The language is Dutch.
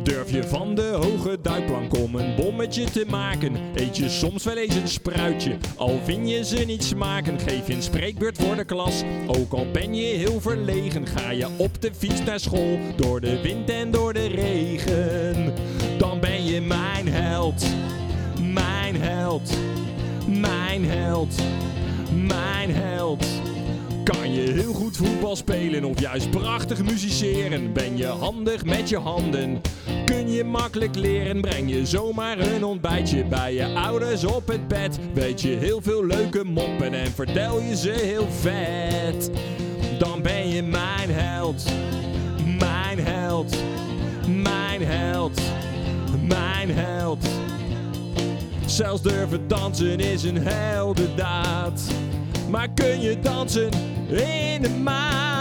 Durf je van de hoge duikplank om een bommetje te maken? Eet je soms wel eens een spruitje, al vind je ze niet smaken? Geef je een spreekbeurt voor de klas, ook al ben je heel verlegen? Ga je op de fiets naar school, door de wind en door de regen? Dan ben je mijn held, mijn held, mijn held, mijn held. Kan je heel goed voetbal spelen of juist prachtig musiceren? Ben je handig met je handen? Kun je makkelijk leren? Breng je zomaar een ontbijtje bij je ouders op het bed? Weet je heel veel leuke moppen en vertel je ze heel vet? Dan ben je mijn held, mijn held, mijn held, mijn held. Zelfs durven dansen is een heldendaad. Maar kun je dansen in de maan?